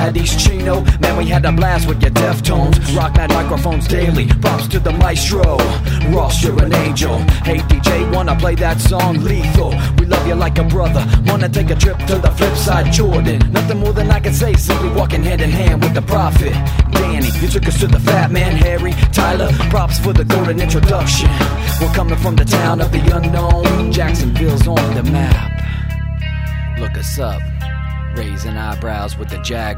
at East Chino. Man, we had a blast with your Deftones. Rock mad microphones daily. Props to the maestro. Ross, you're an angel. Hey DJ, wanna play that song? Lethal. We love you like a brother. Wanna take a trip to the flip side, Jordan. Nothing more than I can say. Simply walking hand in hand with the prophet. Danny, you took us to the Fat Man. Harry, Tyler, props for the golden introduction. We're coming from the town of the unknown. Jacksonville's on the map. Look us up, raising eyebrows with the Jag.